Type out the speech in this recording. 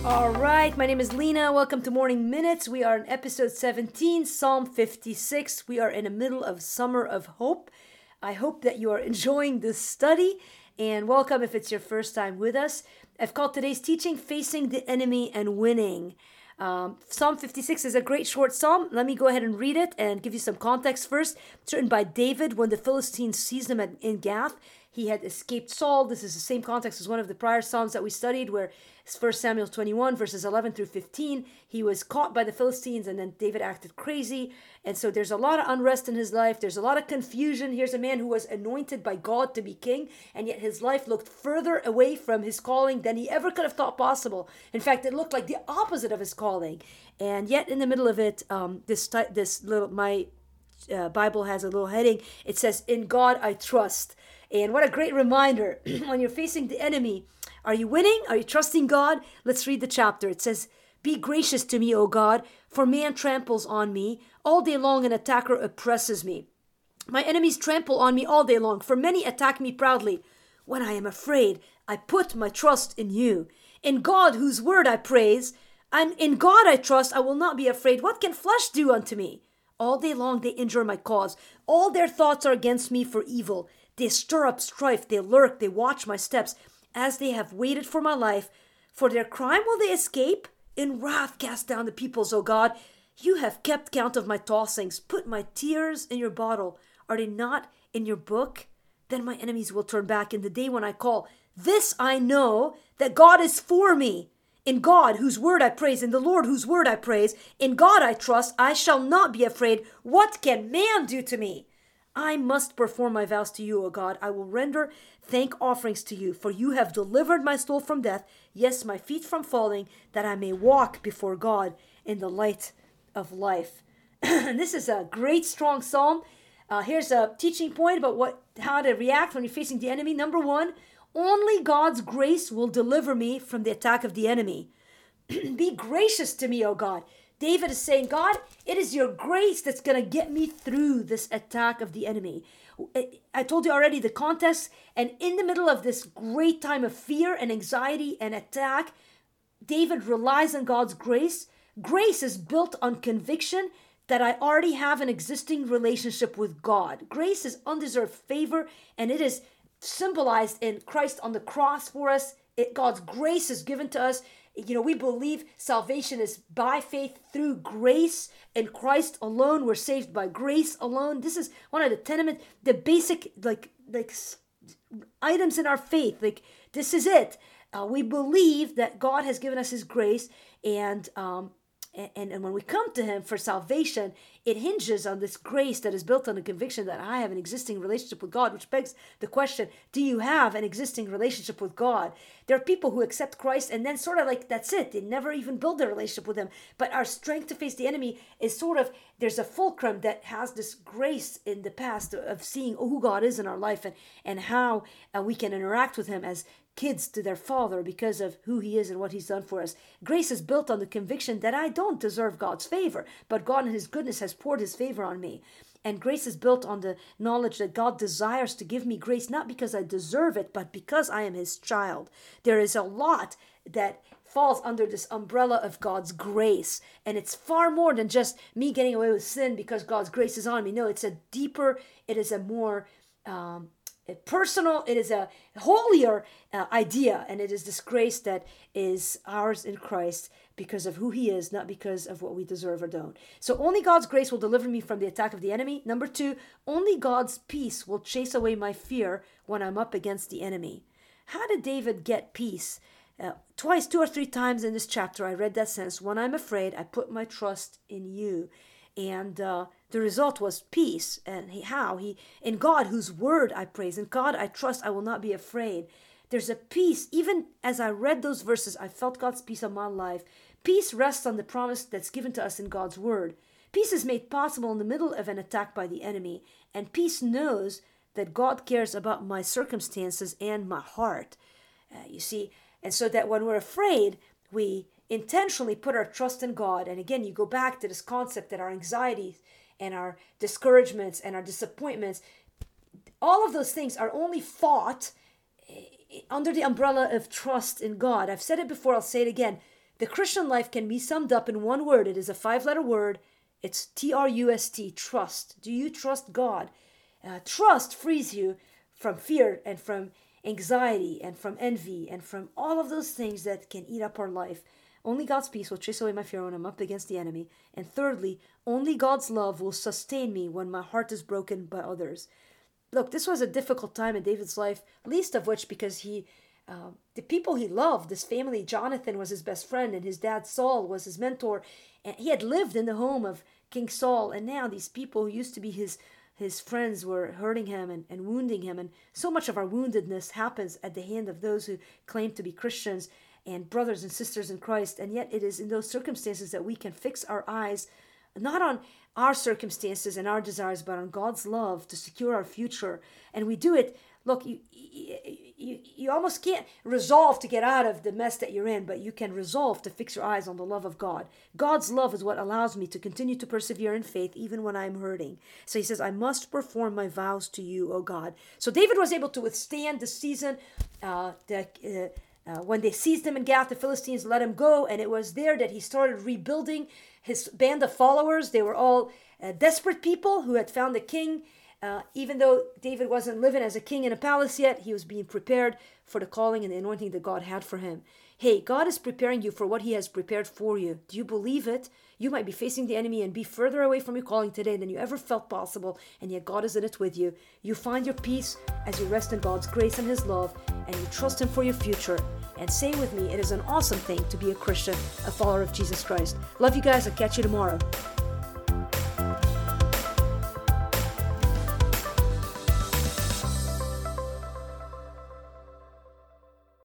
All right, my name is Lena. Welcome to Morning Minutes. We are in episode 17, Psalm 56. We are in the middle of Summer of Hope. I hope that you are enjoying this study, and welcome if it's your first time with us. I've called today's teaching Facing the Enemy and Winning. Psalm 56 is a great short psalm. Let me go ahead and read it and give you some context first. It's written by David when the Philistines seized him in Gath. He had escaped Saul. This is the same context as one of the prior psalms that we studied, where it's 1 Samuel 21, verses 11 through 15. He was caught by the Philistines, and then David acted crazy. And so there's a lot of unrest in his life. There's a lot of confusion. Here's a man who was anointed by God to be king, and yet his life looked further away from his calling than he ever could have thought possible. In fact, it looked like the opposite of his calling. And yet in the middle of it, my Bible has a little heading. It says, "In God I trust." And what a great reminder when you're facing the enemy. Are you winning? Are you trusting God? Let's read the chapter. It says, "Be gracious to me, O God, for man tramples on me. All day long an attacker oppresses me. My enemies trample on me all day long, for many attack me proudly. When I am afraid, I put my trust in you. In God, whose word I praise, and in God I trust, I will not be afraid. What can flesh do unto me? All day long they injure my cause. All their thoughts are against me for evil. They stir up strife, they lurk, they watch my steps, as they have waited for my life. For their crime will they escape? In wrath cast down the peoples, O God. You have kept count of my tossings. Put my tears in your bottle. Are they not in your book? Then my enemies will turn back in the day when I call. This I know, that God is for me. In God, whose word I praise, in the Lord, whose word I praise, in God I trust, I shall not be afraid. What can man do to me? I must perform my vows to you, O God. I will render thank offerings to you, for you have delivered my soul from death, yes, my feet from falling, that I may walk before God in the light of life." And this is a great, strong psalm. Here's a teaching point about how to react when you're facing the enemy. Number one, only God's grace will deliver me from the attack of the enemy. Be gracious to me, O God. David is saying, God, it is your grace that's going to get me through this attack of the enemy. I told you already the context, and in the middle of this great time of fear and anxiety and attack, David relies on God's grace. Grace is built on conviction that I already have an existing relationship with God. Grace is undeserved favor, and it is symbolized in Christ on the cross for us. God's grace is given to us. We believe salvation is by faith through grace in Christ alone. We're saved by grace alone. This is one of the basic items in our faith. This is it. We believe that God has given us His grace, and when we come to Him for salvation, it hinges on this grace that is built on the conviction that I have an existing relationship with God, which begs the question, do you have an existing relationship with God? There are people who accept Christ and then sort of that's it. They never even build a relationship with Him. But our strength to face the enemy is there's a fulcrum that has this grace in the past of seeing who God is in our life and how we can interact with Him as kids to their father because of who He is and what He's done for us. Grace is built on the conviction that I don't deserve God's favor, but God in His goodness has poured His favor on me. And grace is built on the knowledge that God desires to give me grace, not because I deserve it, but because I am His child. There is a lot that falls under this umbrella of God's grace. And it's far more than just me getting away with sin because God's grace is on me. No, it is a more personal, it is a holier idea, and it is this grace that is ours in Christ because of who He is, not because of what we deserve or don't. So only God's grace will deliver me from the attack of the enemy. Number two, only God's peace will chase away my fear when I'm up against the enemy. How did David get peace? Twice, 2 or 3 times in this chapter, I read that sentence, when I'm afraid, I put my trust in you. And the result was peace. And in God, whose word I praise, in God I trust, I will not be afraid. There's a peace. Even as I read those verses, I felt God's peace on my life. Peace rests on the promise that's given to us in God's word. Peace is made possible in the middle of an attack by the enemy. And peace knows that God cares about my circumstances and my heart. And so that when we're afraid, we intentionally put our trust in God. And again, you go back to this concept that our anxieties and our discouragements and our disappointments, all of those things are only fought under the umbrella of trust in God. I've said it before, I'll say it again. The Christian life can be summed up in one word. It is a 5-letter word. It's TRUST, trust. Do you trust God? Trust frees you from fear and from anxiety and from envy and from all of those things that can eat up our life. Only God's peace will chase away my fear when I'm up against the enemy. And thirdly, only God's love will sustain me when my heart is broken by others. Look, this was a difficult time in David's life, least of which because the people he loved, his family, Jonathan was his best friend, and his dad Saul was his mentor. And he had lived in the home of King Saul, and now these people who used to be his friends were hurting him and wounding him. And so much of our woundedness happens at the hand of those who claim to be Christians and brothers and sisters in Christ. And yet it is in those circumstances that we can fix our eyes not on our circumstances and our desires, but on God's love to secure our future. And we do it. Look, you almost can't resolve to get out of the mess that you're in, but you can resolve to fix your eyes on the love of God. God's love is what allows me to continue to persevere in faith even when I'm hurting. So he says, I must perform my vows to you, O God. So David was able to withstand the season when they seized him in Gath. The Philistines let him go, and it was there that he started rebuilding his band of followers. They were all desperate people who had found a king. Even though David wasn't living as a king in a palace yet, he was being prepared for the calling and the anointing that God had for him. Hey, God is preparing you for what he has prepared for you. Do you believe it? You might be facing the enemy and be further away from your calling today than you ever felt possible, and yet God is in it with you. You find your peace as you rest in God's grace and his love, and you trust him for your future. And say with me, it is an awesome thing to be a Christian, a follower of Jesus Christ. Love you guys. I'll catch you tomorrow.